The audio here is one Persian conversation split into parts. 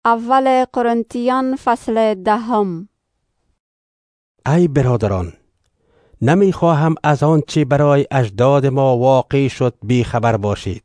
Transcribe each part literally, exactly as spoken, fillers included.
اول قرنتیان فصل دهم. ای برادران، نمیخواهم از آنچه برای اجداد ما واقع شد بیخبر باشید.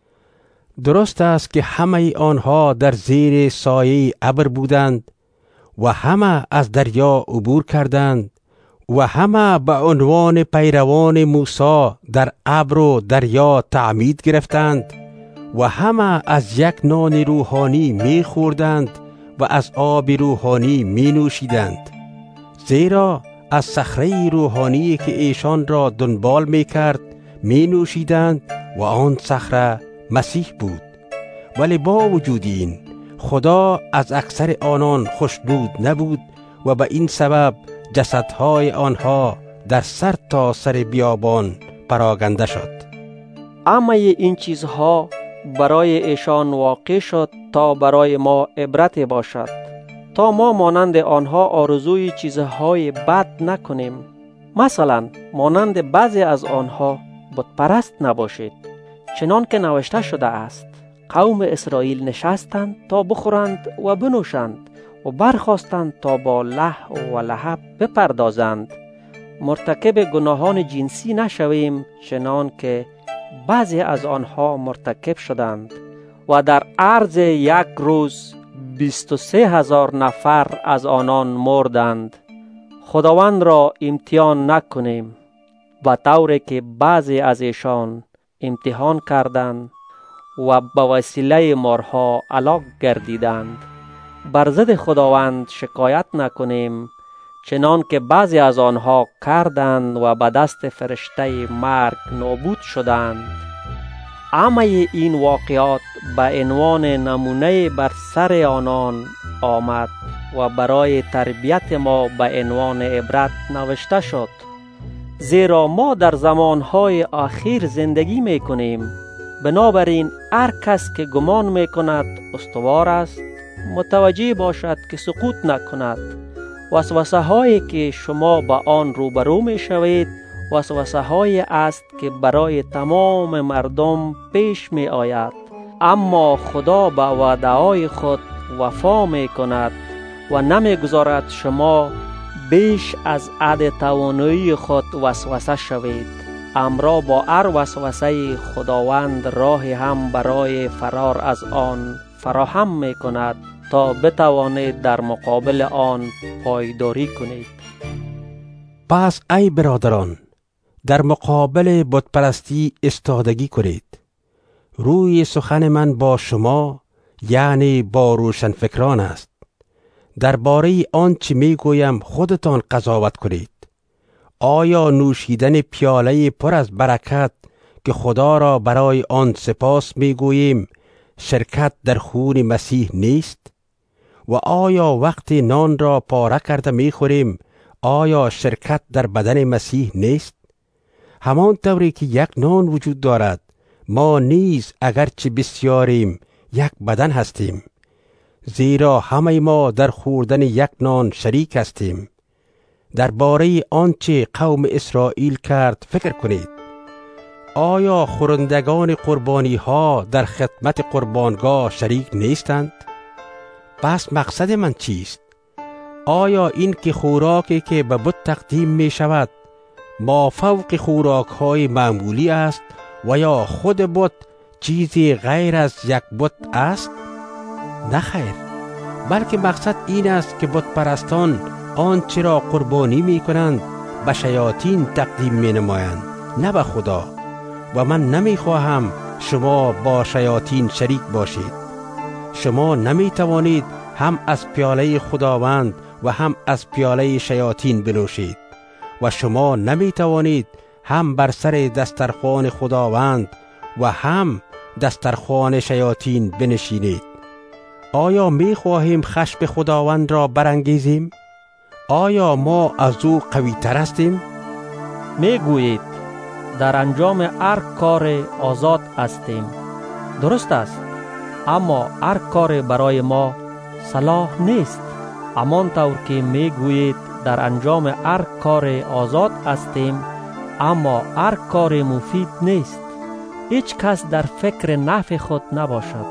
درست است که همه آنها در زیر سایه ابر بودند و همه از دریا عبور کردند و همه به عنوان پیروان موسی در ابر و دریا تعمید گرفتند و همه از یک نان روحانی می خوردند و از آب روحانی می نوشیدند، زیرا از صخره روحانی که ایشان را دنبال می کرد می نوشیدند و آن صخره مسیح بود. ولی با وجود این خدا از اکثر آنان خوشنود نبود و به این سبب جسدهای آنها در سر تا سر بیابان پراگنده شد. اما این چیزها برای ایشان واقع شد تا برای ما عبرت باشد، تا ما مانند آنها آرزوی چیزهای بد نکنیم. مثلا مانند بعضی از آنها بت پرست نباشید، چنان که نوشته شده است: قوم اسرائیل نشستند تا بخورند و بنوشند و برخاستند تا با لهو و لعب بپردازند. مرتکب گناهان جنسی نشویم، چنان که بعضی از آنها مرتکب شدند و در عرض یک روز بیست و سه هزار نفر از آنان مردند. خداوند را امتحان نکنیم به طوری که بعضی از ایشان امتحان کردند و به وسیله مارها هلاک گردیدند. بر ضد خداوند شکایت نکنیم، چنان که بعضی از آنها کردند و به دست فرشته مرگ نابود شدند. اما این واقعات به عنوان نمونه بر سر آنان آمد و برای تربیت ما به عنوان عبرت نوشته شد، زیرا ما در زمانهای اخیر زندگی می کنیم. بنابراین هر کس که گمان می کند استوار است، متوجه باشد که سقوط نکند. وسوسه هایی که شما با آن روبرو می شوید وسوسه هایی است که برای تمام مردم پیش می آید، اما خدا به وعده های خود وفا می کند و نمی گذارد شما بیش از حد توانایی خود وسوسه شوید. امرا با هر وسوسه خداوند راهی هم برای فرار از آن فراهم می کند تا بتوانید در مقابل آن پایداری کنید. پس ای برادران، در مقابل بت پرستی استادگی کنید. روی سخن من با شما یعنی با روشن فکران است. درباره آنچه می گویم خودتان قضاوت کنید. آیا نوشیدن پیاله پر از برکت که خدا را برای آن سپاس می گوییم شرکت در خون مسیح نیست؟ و آیا وقتی نان را پاره کرده می خوریم آیا شرکت در بدن مسیح نیست؟ همان طوری که یک نان وجود دارد، ما نیز اگرچه بسیاریم یک بدن هستیم، زیرا همه ما در خوردن یک نان شریک هستیم. درباره آنچه قوم اسرائیل کرد فکر کنید. آیا خورندگان قربانی ها در خدمت قربانگاه شریک نیستند؟ پس مقصد من چیست؟ آیا این که خوراکی که به بت تقدیم می شود ما فوق خوراک های معمولی است و یا خود بت چیزی غیر از یک بت است؟ نه خیر، بلکه مقصد این است که بت پرستان آنچه را قربانی می کنند به شیاطین تقدیم می نمایند، نه به خدا. و من نمی خواهم شما با شیاطین شریک باشید. شما نمی توانید هم از پیاله خداوند و هم از پیاله شیاطین بنوشید و شما نمی توانید هم بر سر دسترخوان خداوند و هم دسترخوان شیاطین بنشینید. آیا می خواهیم خشم خداوند را برانگیزیم؟ آیا ما از او قوی تر هستیم؟ می گویید در انجام هر کار آزاد هستیم. درست است، اما هر کار برای ما صلاح نیست. همان طور که می گویید در انجام هر کار آزاد هستیم، اما هر کار مفید نیست. هیچ کس در فکر نفع خود نباشد،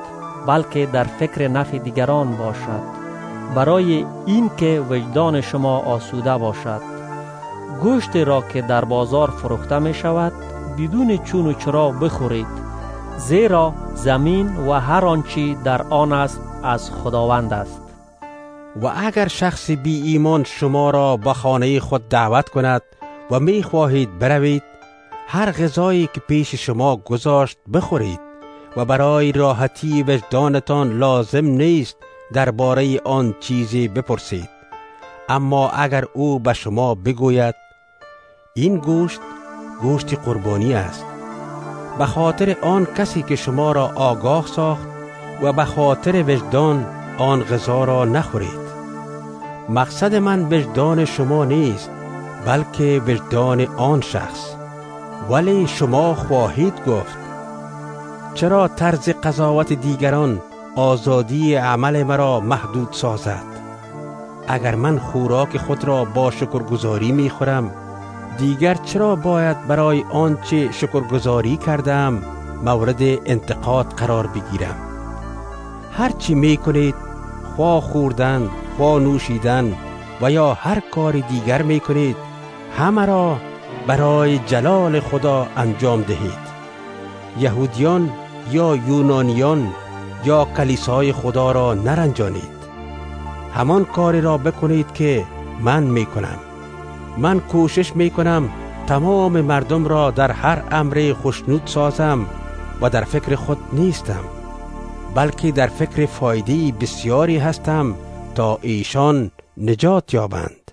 بلکه در فکر نفع دیگران باشد، برای این که وجدان شما آسوده باشد. گوشت را که در بازار فروخته می شود بدون چون و چرا بخورید، زیرا زمین و هر آنچه در آن است از خداوند است. و اگر شخص بی ایمان شما را به خانه خود دعوت کند و می خواهید بروید، هر غذایی که پیش شما گذاشت بخورید و برای راحتی وجدانتان لازم نیست درباره آن چیزی بپرسید. اما اگر او به شما بگوید این گوشت گوشت قربانی است، به خاطر آن کسی که شما را آگاه ساخت و به خاطر وجدان آن غذا را نخورید. مقصد من وجدان شما نیست، بلکه وجدان آن شخص. ولی شما خواهید گفت چرا طرز قضاوت دیگران آزادی عمل مرا محدود سازد؟ اگر من خوراک خود را با شکرگزاری می خورم، دیگر چرا باید برای آنچه شکرگزاری کردم مورد انتقاد قرار بگیرم؟ هرچی می کنید، خواه خوردن، خواه نوشیدن و یا هر کار دیگر می کنید، همه را برای جلال خدا انجام دهید. یهودیان یا یونانیان یا کلیسای خدا را نرنجانید. همان کاری را بکنید که من می کنم. من کوشش می کنم تمام مردم را در هر امر خوشنود سازم و در فکر خود نیستم، بلکه در فکر فایده بسیاری هستم تا ایشان نجات یابند.